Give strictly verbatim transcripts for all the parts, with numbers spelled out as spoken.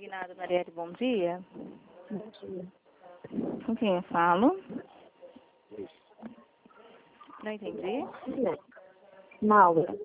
Consignado, Marielle, bom dia. Bom dia. Com quem eu falo? Não entendi. Maura.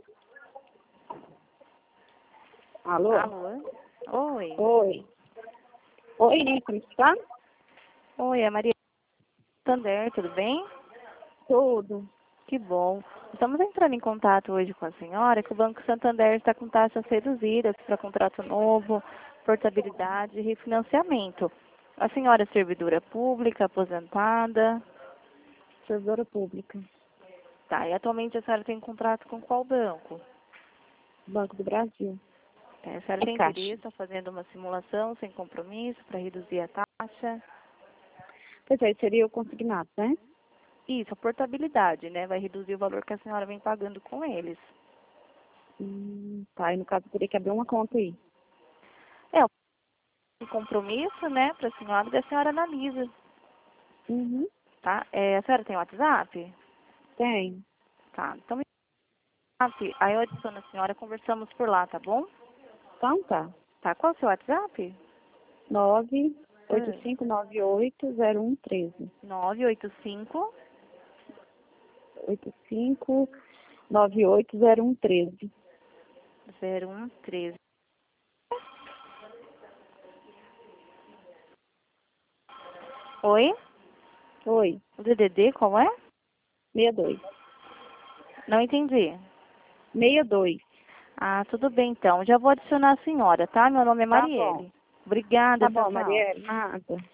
Alô? Alô? Oi. Oi. Oi, como está? Oi, é Maria Sander, tudo bem? Tudo. Que bom. Estamos entrando em contato hoje com a senhora, que o Banco Santander está com taxas reduzidas para contrato novo, portabilidade e refinanciamento. A senhora é servidora pública, aposentada? Servidora pública. Tá, e atualmente a senhora tem contrato com qual banco? Banco do Brasil. É, a senhora É tem Caixa. interesse em fazendo uma simulação sem compromisso para reduzir a taxa? Pois é, seria o consignado, né? Isso, a portabilidade, né? Vai reduzir o valor que a senhora vem pagando com eles. Hum, tá, e no caso teria que abrir uma conta aí. É, um compromisso, né, para a senhora e a senhora analisa, Uhum. tá? É, a senhora tem WhatsApp? Tem. Tá, então me WhatsApp, aí eu adiciono a senhora, conversamos por lá, tá bom? Então tá. Tá, qual é o seu WhatsApp? nove oito cinco nove oito zero um treze. nove oito cinco oito cinco nove oito zero um treze. zero um treze. Oi? Oi. O D D D qual é? sessenta e dois. Não entendi. sessenta e dois. Ah, tudo bem então. Já vou adicionar a senhora, tá? Meu nome é Tá bom. Marielle. Obrigada, Tá tchau, bom, tchau. Marielle. Nada.